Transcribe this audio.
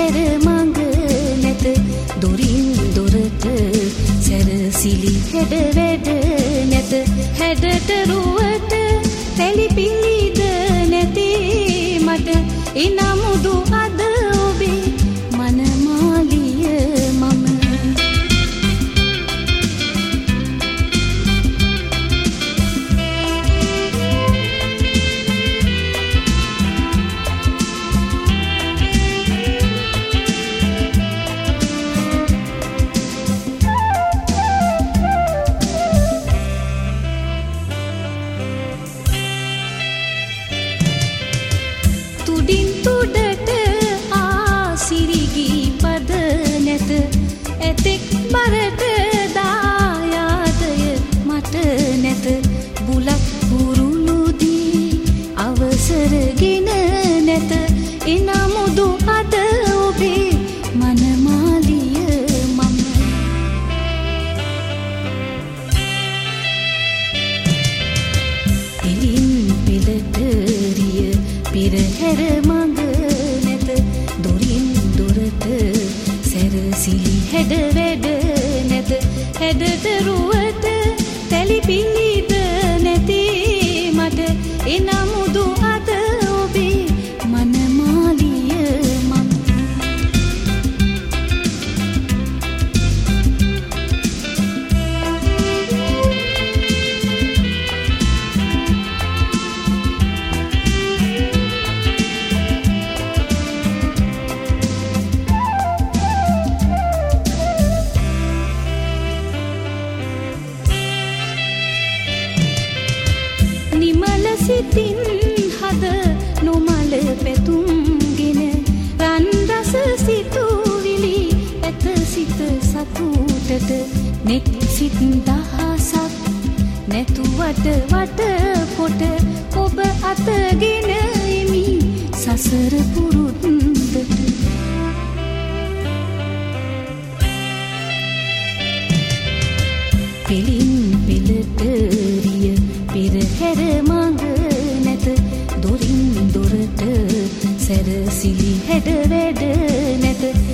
හැර මඟ නැත දොරින් දොරට සැරසිලි හැඩ වැඩ නැත හැඩට රුවට තැලි පිළිද නැතේ මට එනමුදු අද ඔබේ මනමාලිය මම තුඩින් තුඩට ආසිරිගි පද නැත ඇතෙක් බරට දායාදය මට නැත බුලක් බුරුළුදී අවසරගෙන නැත එනමුදු අද ඔබේ මනමාලිය මම එලින් පෙළට රිය පෙරහැර මඟ නැත දොරින් දොරට සැරසිලි හැඩ වැඩ නැත හැඩට රුවට තැලි පිළිද නැතේ මට එනමුදු අද ඔබේ මනමාලිය මම නිමල සිතින් හද නොමල පැතුම්ගෙන රන් රස සිතුවිලි ඇත සිත සතුටට නෙත් සිත් දහසක් නැතුවට වට පොට ඔබ අතගෙන එමි සසර පුරුද්දට පෙලින් පෙළට රිය පෙරහැර මඟ නැත දොරින් දොරට සැරසිලි හැඩ වැඩ නැත